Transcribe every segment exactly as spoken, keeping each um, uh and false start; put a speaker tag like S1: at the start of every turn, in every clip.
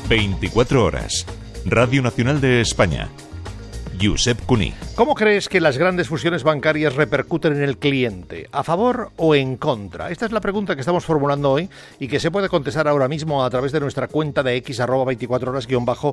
S1: veinticuatro horas. Radio Nacional de España. Josep Cuní.
S2: ¿Cómo crees que las grandes fusiones bancarias repercuten en el cliente? ¿A favor o en contra? Esta es la pregunta que estamos formulando hoy y que se puede contestar ahora mismo a través de nuestra cuenta de X, arroba veinticuatro horas guión bajo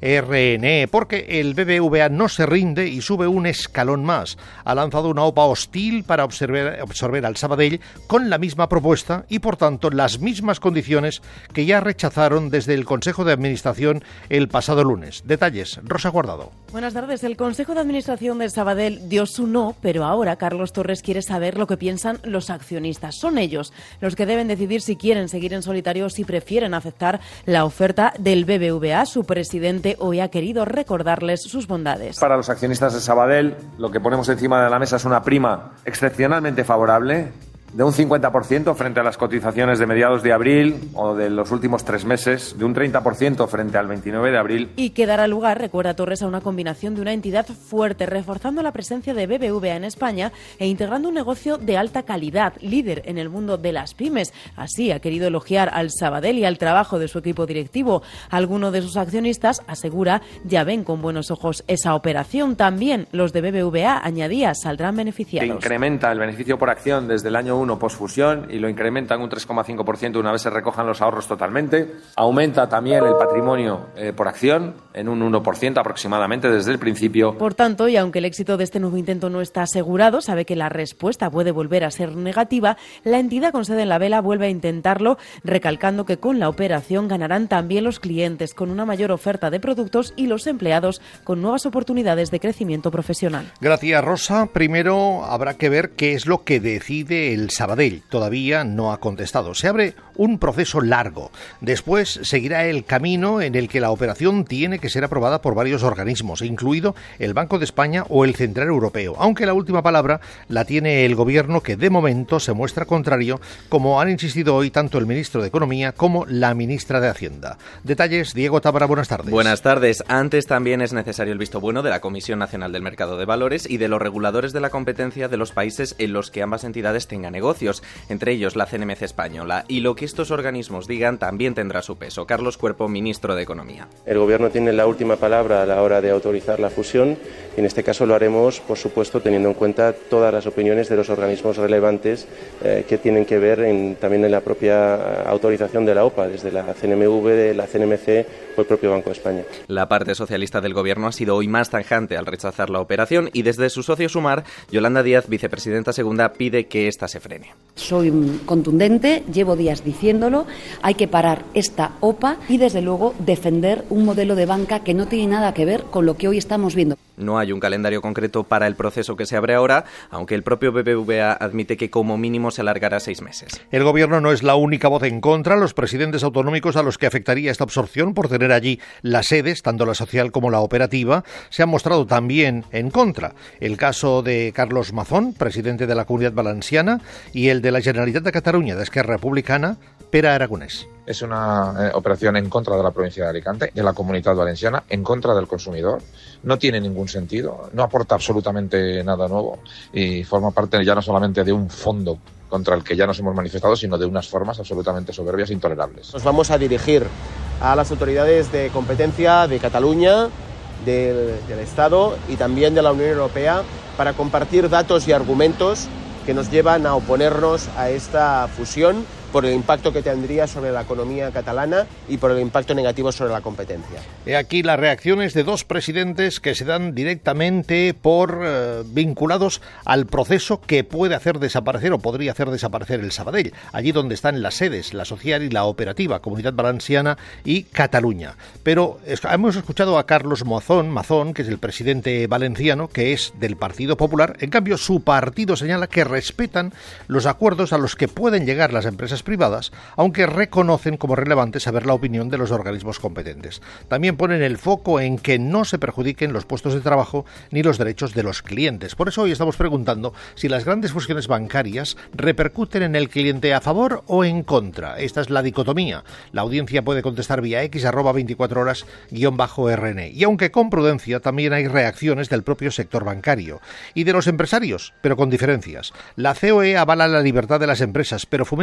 S2: R N E, porque el B B V A no se rinde y sube un escalón más. Ha lanzado una OPA hostil para absorber, absorber al Sabadell con la misma propuesta y, por tanto, las mismas condiciones que ya rechazaron desde el Consejo de Administración el pasado lunes. Detalles, Rosa Guardado.
S3: Buenas tardes. El Consejo de Administración del Sabadell dio su no, pero ahora Carlos Torres quiere saber lo que piensan los accionistas. Son ellos los que deben decidir si quieren seguir en solitario o si prefieren aceptar la oferta del B B V A. Su presidente hoy ha querido recordarles sus bondades.
S4: Para los accionistas de Sabadell, lo que ponemos encima de la mesa es una prima excepcionalmente favorable de un cincuenta por ciento frente a las cotizaciones de mediados de abril o de los últimos tres meses, de un treinta por ciento frente al veintinueve de abril.
S3: Y que dará lugar, recuerda Torres, a una combinación de una entidad fuerte, reforzando la presencia de B B V A en España e integrando un negocio de alta calidad, líder en el mundo de las pymes. Así ha querido elogiar al Sabadell y al trabajo de su equipo directivo. Alguno de sus accionistas, asegura, ya ven con buenos ojos esa operación. También los de B B V A, añadía, saldrán beneficiados.
S4: Se incrementa el beneficio por acción desde el año uno posfusión y lo incrementan un tres coma cinco por ciento una vez se recojan los ahorros totalmente. Aumenta también el patrimonio eh, por acción en un uno por ciento aproximadamente desde el principio.
S3: Por tanto, y aunque el éxito de este nuevo intento no está asegurado, sabe que la respuesta puede volver a ser negativa, la entidad con sede en La Vela vuelve a intentarlo, recalcando que con la operación ganarán también los clientes con una mayor oferta de productos y los empleados con nuevas oportunidades de crecimiento profesional.
S2: Gracias, Rosa. Primero habrá que ver qué es lo que decide el Sabadell. Todavía no ha contestado. Se abre un proceso largo. Después seguirá el camino en el que la operación tiene que ser aprobada por varios organismos, incluido el Banco de España o el Central Europeo, aunque la última palabra la tiene el Gobierno, que de momento se muestra contrario, como han insistido hoy tanto el ministro de Economía como la ministra de Hacienda. Detalles, Diego Tábara, buenas tardes.
S5: Buenas tardes. Antes también es necesario el visto bueno de la Comisión Nacional del Mercado de Valores y de los reguladores de la competencia de los países en los que ambas entidades tengan negocios, entre ellos la C N M C española, y lo que estos organismos digan también tendrá su peso. Carlos Cuerpo, ministro de Economía.
S6: El Gobierno tiene la última palabra a la hora de autorizar la fusión y en este caso lo haremos, por supuesto, teniendo en cuenta todas las opiniones de los organismos relevantes eh, que tienen que ver en, también en la propia autorización de la OPA, desde la C N M V, de la C N M C o el propio Banco de España.
S5: La parte socialista del Gobierno ha sido hoy más tajante al rechazar la operación y desde su socio Sumar, Yolanda Díaz, vicepresidenta segunda, pide que esta se frene.
S7: Soy contundente, llevo días diciéndolo, hay que parar esta OPA y desde luego defender un modelo de banca que no tiene nada que ver con lo que hoy estamos viendo.
S5: No hay un calendario concreto para el proceso que se abre ahora, aunque el propio B B V A admite que como mínimo se alargará seis meses.
S2: El Gobierno no es la única voz en contra. Los presidentes autonómicos a los que afectaría esta absorción por tener allí las sedes, tanto la social como la operativa, se han mostrado también en contra. El caso de Carlos Mazón, presidente de la Comunidad Valenciana, y el de la Generalitat de Cataluña, de Esquerra Republicana, Pere Aragonés.
S8: Es una eh, operación en contra de la provincia de Alicante, de la Comunidad Valenciana, en contra del consumidor. No tiene ningún sentido, no aporta absolutamente nada nuevo y forma parte ya no solamente de un fondo contra el que ya nos hemos manifestado, sino de unas formas absolutamente soberbias e intolerables.
S9: Nos vamos a dirigir a las autoridades de competencia de Cataluña, del, del Estado y también de la Unión Europea para compartir datos y argumentos que nos llevan a oponernos a esta fusión por el impacto que tendría sobre la economía catalana y por el impacto negativo sobre la competencia.
S2: He aquí las reacciones de dos presidentes que se dan directamente por eh, vinculados al proceso que puede hacer desaparecer o podría hacer desaparecer el Sabadell, allí donde están las sedes, la social y la operativa, Comunidad Valenciana y Cataluña. Pero es, hemos escuchado a Carlos Mazón, Mazón, que es el presidente valenciano, que es del Partido Popular. En cambio, su partido señala que respetan los acuerdos a los que pueden llegar las empresas privadas, aunque reconocen como relevante saber la opinión de los organismos competentes. También ponen el foco en que no se perjudiquen los puestos de trabajo ni los derechos de los clientes. Por eso hoy estamos preguntando si las grandes fusiones bancarias repercuten en el cliente a favor o en contra. Esta es la dicotomía. La audiencia puede contestar vía X, arroba veinticuatro horas guión bajo R N. Y aunque con prudencia, también hay reacciones del propio sector bancario y de los empresarios, pero con diferencias. La C O E avala la libertad de las empresas, pero fomenta el trabajo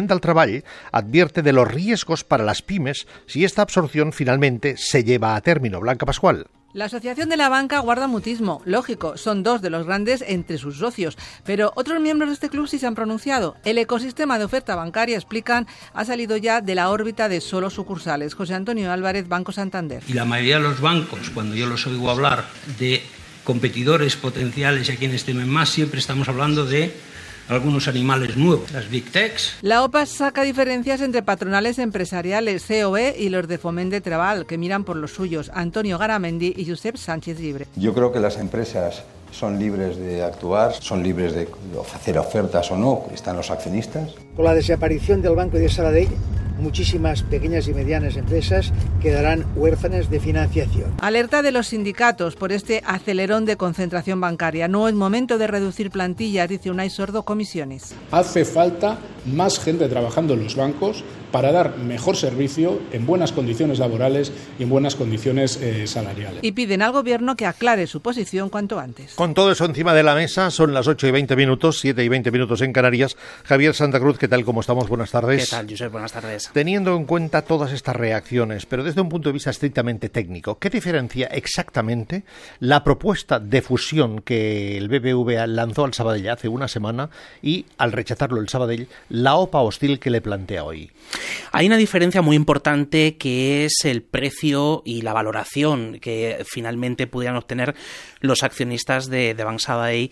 S2: Treball advierte de los riesgos para las pymes si esta absorción finalmente se lleva a término. Blanca Pascual.
S10: La Asociación de la Banca guarda mutismo. Lógico, son dos de los grandes entre sus socios. Pero otros miembros de este club sí se han pronunciado. El ecosistema de oferta bancaria, explican, ha salido ya de la órbita de solo sucursales. José Antonio Álvarez, Banco Santander.
S11: Y la mayoría de los bancos, cuando yo los oigo hablar de competidores potenciales y a quienes temen más, siempre estamos hablando de algunos animales nuevos, las Big Techs.
S10: La OPA saca diferencias entre patronales empresariales, C O E y los de Foment de Treball, que miran por los suyos, Antonio Garamendi y Josep Sánchez Llibre.
S12: Yo creo que las empresas son libres de actuar, son libres de hacer ofertas o no, están los accionistas.
S13: Con la desaparición del Banco de Sabadell, muchísimas pequeñas y medianas empresas quedarán huérfanas de financiación.
S10: Alerta de los sindicatos por este acelerón de concentración bancaria. No es momento de reducir plantillas, dice Unai Sordo, Comisiones.
S14: Hace falta más gente trabajando en los bancos para dar mejor servicio en buenas condiciones laborales y en buenas condiciones eh, salariales.
S10: Y piden al Gobierno que aclare su posición cuanto antes.
S2: Con todo eso encima de la mesa, son las ocho y veinte minutos, siete y veinte minutos en Canarias. Javier Santa Cruz, ¿qué tal? ¿Cómo estamos? Buenas tardes.
S15: ¿Qué tal, Josep? Buenas tardes.
S2: Teniendo en cuenta todas estas reacciones, pero desde un punto de vista estrictamente técnico, ¿qué diferencia exactamente la propuesta de fusión que el B B V A lanzó al Sabadell hace una semana y, al rechazarlo el Sabadell, la OPA hostil que le plantea hoy?
S15: Hay una diferencia muy importante que es el precio y la valoración que finalmente pudieran obtener los accionistas de, de Banc Sabadell,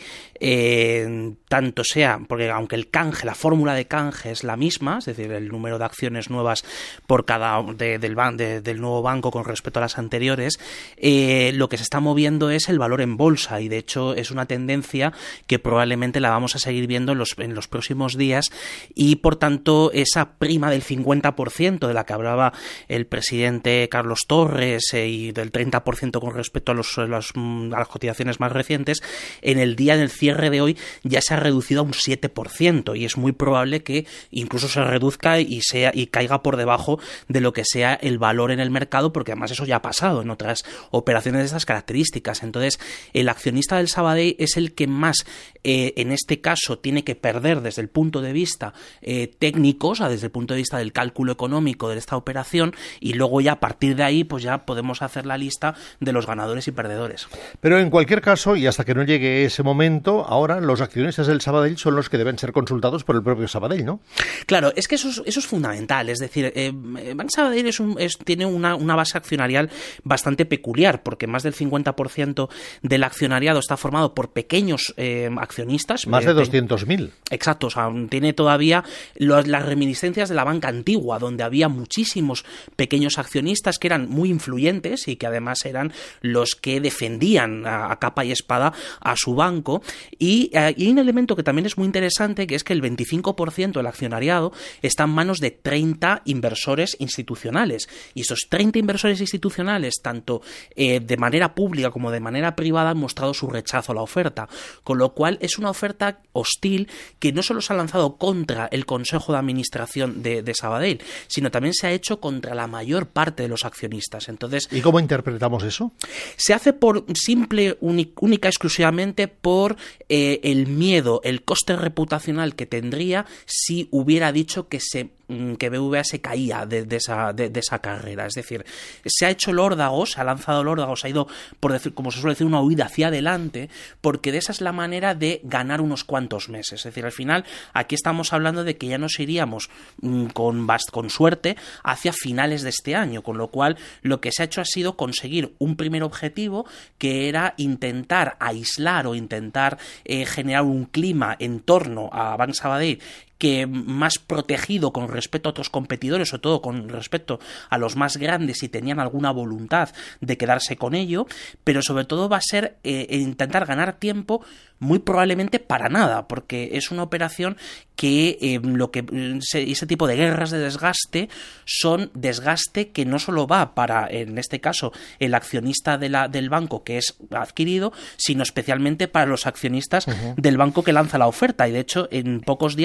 S15: eh, tanto sea, porque aunque el canje, la fórmula de canje es la misma, es decir, el número de acciones nuevas por cada de, del, ban, de, del nuevo banco con respecto a las anteriores, eh, lo que se está moviendo es el valor en bolsa, y de hecho es una tendencia que probablemente la vamos a seguir viendo en los, en los próximos días, y por tanto esa prima del cincuenta por ciento de la que hablaba el presidente Carlos Torres eh, y del treinta por ciento con respecto a, los, a, los, a las cotizaciones más recientes, en el día del cierre de hoy ya se ha reducido a un siete por ciento, y es muy probable que incluso se reduzca y sea y caiga por debajo de lo que sea el valor en el mercado, porque además eso ya ha pasado en otras operaciones de estas características. Entonces, el accionista del Sabadell es el que más, eh, en este caso, tiene que perder desde el punto de vista eh, técnico, o sea, desde el punto de vista del cálculo económico de esta operación, y luego ya a partir de ahí pues ya podemos hacer la lista de los ganadores y perdedores.
S2: Pero en cualquier caso, y hasta que no llegue ese momento, ahora los accionistas del Sabadell son los que deben ser consultados por el propio Sabadell, ¿no?
S15: Claro, es que eso es, eso es fundamental, es decir, eh, Banc Sabadell es un, es, tiene una, una base accionarial bastante peculiar, porque más del cincuenta por ciento del accionariado está formado por pequeños eh, accionistas.
S2: Más de doscientos mil.
S15: Exacto, o sea, tiene todavía los, las reminiscencias de la banca antigua, donde había muchísimos pequeños accionistas que eran muy influyentes y que además eran los que defendían a, a capa y espada a su banco. Y, eh, y hay un elemento que también es muy interesante, que es que el veinticinco por ciento del accionariado está en manos de treinta inversores institucionales, y esos treinta inversores institucionales, tanto eh, de manera pública como de manera privada, han mostrado su rechazo a la oferta, con lo cual es una oferta hostil que no solo se ha lanzado contra el Consejo de Administración de, de Sabadell, sino también se ha hecho contra la mayor parte de los accionistas. Entonces,
S2: ¿y cómo interpretamos eso?
S15: Se hace por simple, única, exclusivamente por eh, el miedo, el coste reputacional que tendría si hubiera dicho que se que B B V A se caía de, de, esa, de, de esa carrera. Es decir, se ha hecho el órdago, se ha lanzado el órdago, se ha ido, por decir, como se suele decir, una huida hacia adelante, porque de esa es la manera de ganar unos cuantos meses. Es decir, al final, aquí estamos hablando de que ya nos iríamos mmm, con, con suerte hacia finales de este año, con lo cual lo que se ha hecho ha sido conseguir un primer objetivo, que era intentar aislar o intentar eh, generar un clima en torno a Banc Sabadell que más protegido con respecto a otros competidores, sobre todo con respecto a los más grandes, si tenían alguna voluntad de quedarse con ello, pero sobre todo va a ser eh, intentar ganar tiempo, muy probablemente para nada, porque es una operación que eh, lo que se, ese tipo de guerras de desgaste son desgaste que no solo va para, en este caso, el accionista de la, del banco que es adquirido, sino especialmente para los accionistas uh-huh. del banco que lanza la oferta, y de hecho en pocos días ya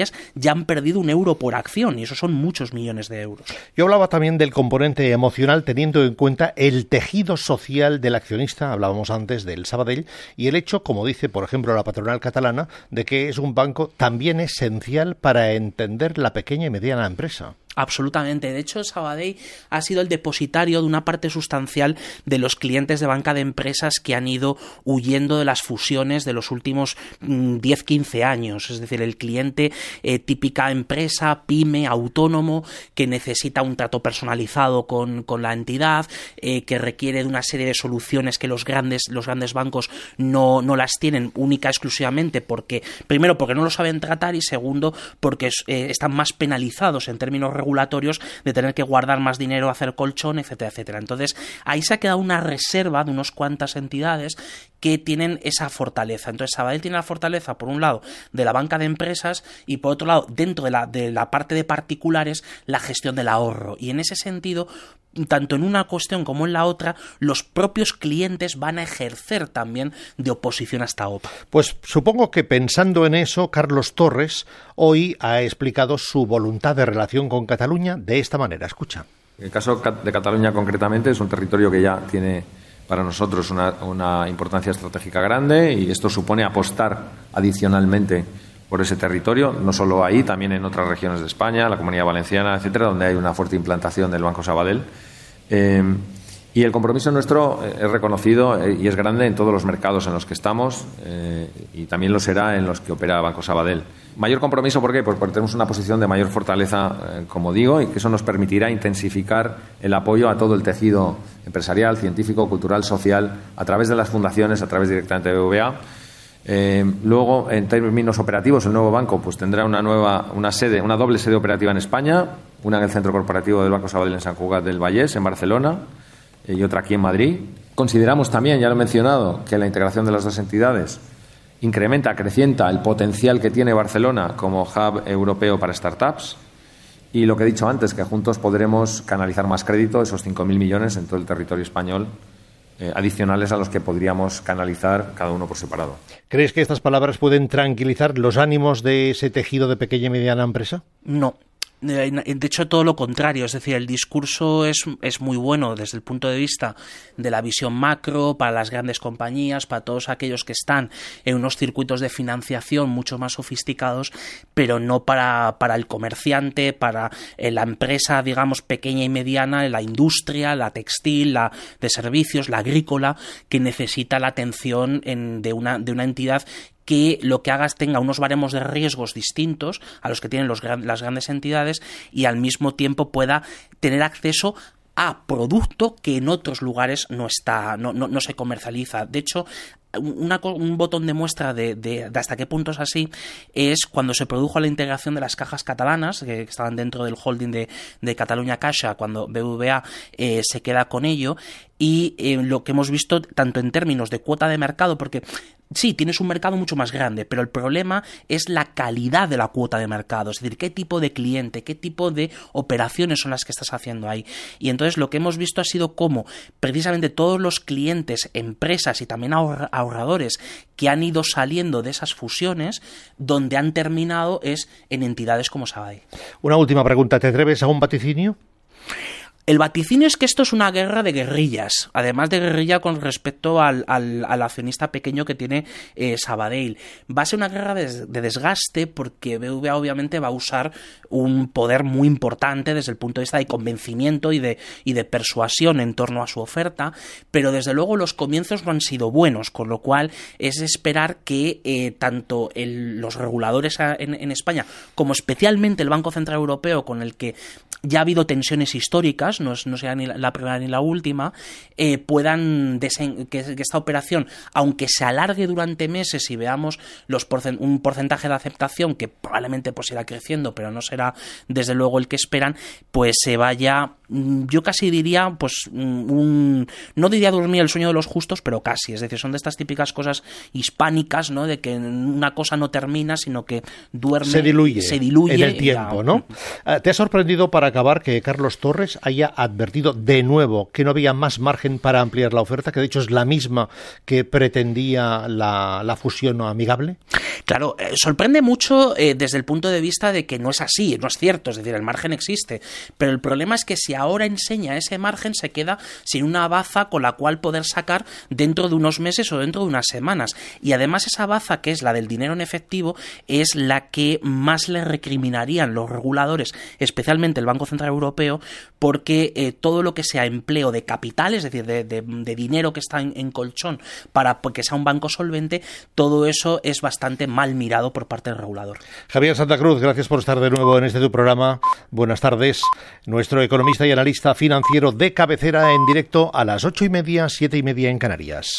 S15: ya han perdido un euro por acción, y eso son muchos millones de euros.
S2: Yo hablaba también del componente emocional, teniendo en cuenta el tejido social del accionista, hablábamos antes del Sabadell, y el hecho, como dice por ejemplo la patronal catalana, de que es un banco también esencial para entender la pequeña y mediana empresa.
S15: Absolutamente. De hecho, Sabadell ha sido el depositario de una parte sustancial de los clientes de banca de empresas que han ido huyendo de las fusiones de los últimos mmm, diez a quince años. Es decir, el cliente eh, típica empresa, pyme, autónomo, que necesita un trato personalizado con, con la entidad, eh, que requiere de una serie de soluciones que los grandes, los grandes bancos no, no las tienen única exclusivamente porque, primero, porque no lo saben tratar y segundo, porque eh, están más penalizados en términos regulatorios regulatorios de tener que guardar más dinero, hacer colchón, etcétera, etcétera. Entonces, ahí se ha quedado una reserva de unas cuantas entidades que tienen esa fortaleza. Entonces, Sabadell tiene la fortaleza, por un lado, de la banca de empresas y, por otro lado, dentro de la, de la parte de particulares, la gestión del ahorro. Y en ese sentido, tanto en una cuestión como en la otra, los propios clientes van a ejercer también de oposición a esta O P A.
S2: Pues supongo que pensando en eso, Carlos Torres hoy ha explicado su voluntad de relación con Cataluña de esta manera. Escucha.
S4: El caso de Cataluña concretamente es un territorio que ya tiene para nosotros una, una importancia estratégica grande y esto supone apostar adicionalmente por ese territorio, no solo ahí, también en otras regiones de España, la Comunidad Valenciana, etcétera, donde hay una fuerte implantación del Banco Sabadell. Eh, y el compromiso nuestro es reconocido y es grande en todos los mercados en los que estamos eh, y también lo será en los que opera Banco Sabadell. Mayor compromiso, ¿por qué? Pues porque tenemos una posición de mayor fortaleza, eh, como digo, y que eso nos permitirá intensificar el apoyo a todo el tejido empresarial, científico, cultural, social, a través de las fundaciones, a través directamente de B B V A. Eh, luego, en términos operativos, el nuevo banco pues tendrá una nueva, una sede, una doble sede operativa en España, una en el centro corporativo del Banco Sabadell en Sant Cugat del Vallès, en Barcelona, eh, y otra aquí en Madrid. Consideramos también, ya lo he mencionado, que la integración de las dos entidades incrementa, acrecienta el potencial que tiene Barcelona como hub europeo para startups. Y lo que he dicho antes, que juntos podremos canalizar más crédito, esos cinco mil millones en todo el territorio español, Eh, adicionales a los que podríamos canalizar cada uno por separado.
S2: ¿Crees que estas palabras pueden tranquilizar los ánimos de ese tejido de pequeña y mediana empresa?
S15: No. De hecho, todo lo contrario, es decir, el discurso es, es muy bueno desde el punto de vista de la visión macro para las grandes compañías, para todos aquellos que están en unos circuitos de financiación mucho más sofisticados, pero no para, para el comerciante, para eh, la empresa, digamos, pequeña y mediana, la industria, la textil, la de servicios, la agrícola, que necesita la atención en, de, una, de una entidad que lo que hagas tenga unos baremos de riesgos distintos a los que tienen los, las grandes entidades y al mismo tiempo pueda tener acceso a producto que en otros lugares no está, no, no, no se comercializa. De hecho, Una, un botón de muestra de, de, de hasta qué punto es así es cuando se produjo la integración de las cajas catalanas que, que estaban dentro del holding de, de Catalunya Caixa, cuando B B V A eh, se queda con ello y eh, lo que hemos visto tanto en términos de cuota de mercado, porque sí, tienes un mercado mucho más grande, pero el problema es la calidad de la cuota de mercado, es decir, qué tipo de cliente, qué tipo de operaciones son las que estás haciendo ahí. Y entonces lo que hemos visto ha sido cómo precisamente todos los clientes, empresas y también ahorra, ahorradores que han ido saliendo de esas fusiones, donde han terminado es en entidades como Sabadell.
S2: Una última pregunta, ¿te atreves a un vaticinio?
S15: El vaticinio es que esto es una guerra de guerrillas, además de guerrilla con respecto al, al, al accionista pequeño que tiene eh, Sabadell. Va a ser una guerra de, de desgaste porque B B V A obviamente va a usar un poder muy importante desde el punto de vista de convencimiento y de, y de persuasión en torno a su oferta, pero desde luego los comienzos no han sido buenos, con lo cual es esperar que eh, tanto el, los reguladores en, en España como especialmente el Banco Central Europeo, con el que ya ha habido tensiones históricas, no, es, no sea ni la primera ni la última, eh, puedan desen- que, que esta operación, aunque se alargue durante meses y veamos los porcent- un porcentaje de aceptación que probablemente pues irá creciendo, pero no será desde luego el que esperan, pues se vaya, yo casi diría, pues un, no diría dormir el sueño de los justos, pero casi, es decir, son de estas típicas cosas hispánicas, ¿no? De que una cosa no termina, sino que duerme,
S2: se diluye,
S15: se diluye
S2: en el tiempo,
S15: ya.
S2: ¿no? ¿Te ha sorprendido, para acabar, que Carlos Torres haya había advertido de nuevo que no había más margen para ampliar la oferta, que de hecho es la misma que pretendía la, la fusión amigable?
S15: Claro, eh, sorprende mucho eh, desde el punto de vista de que no es así, no es cierto, es decir, el margen existe, pero el problema es que si ahora enseña ese margen se queda sin una baza con la cual poder sacar dentro de unos meses o dentro de unas semanas, y además esa baza, que es la del dinero en efectivo, es la que más le recriminarían los reguladores, especialmente el Banco Central Europeo, porque eh, todo lo que sea empleo de capital, es decir, de, de, de dinero que está en, en colchón para que sea un banco solvente, todo eso es bastante mal mirado por parte del regulador.
S2: Javier Santa Cruz, gracias por estar de nuevo en este tu programa. Buenas tardes. Nuestro economista y analista financiero de cabecera, en directo a las ocho y media, siete y media en Canarias.